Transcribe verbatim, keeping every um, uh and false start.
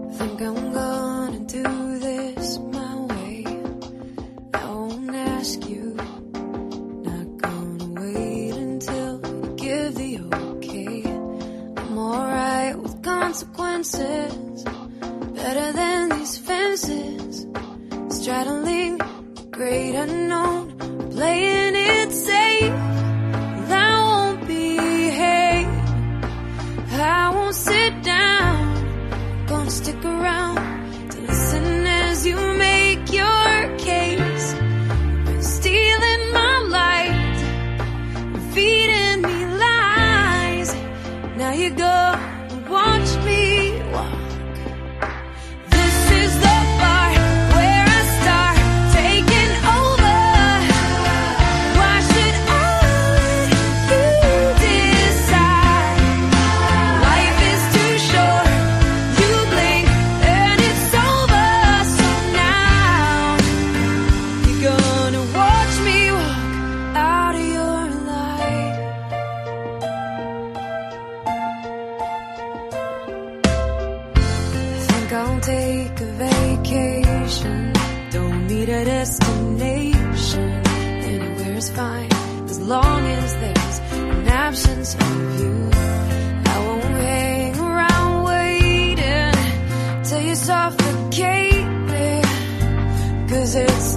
Think I'm gonna do this my way. I won't ask you, not gonna wait until you give the okay. I'm alright with consequences, better than these fences, straddling the great unknown, playing it safe. I won't behave, I won't sit down, gonna stick around to listen as you make your case. You've been stealing my light, feeding me lies. Now you go and watch me walk. This is the part where I start taking over. Why should I let you decide? Life is too short, you blink and it's over. So now you're gonna watch me walk out of your life. I think I'll take a vacation, don't need a destination. Anywhere is fine, as long as there's an absence of you. I won't hang around waiting till you suffocate me, 'cause it's